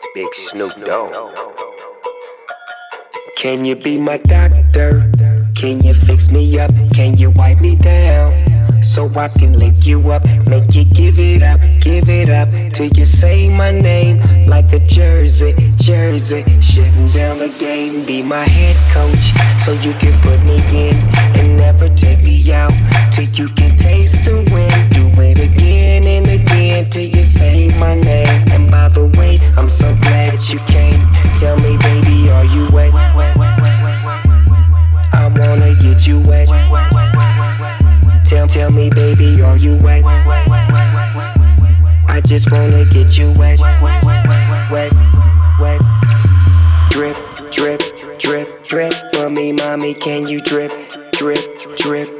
Big Snoop Dogg. Can you be my doctor? Can you fix me up? Can you wipe me down? So I can lick you up, make you give it up till you say my name like a jersey. Shutting down the game, be my head coach, so you can put me in and never take me out till you can taste the wind. Do it again and again till you say my name. And by the way, I'm so glad that you came. Tell me, baby, are you wet? I wanna get you wet. Tell me, baby, are you wet? I just wanna get you wet. Wet. Drip. For me, mommy, can you drip?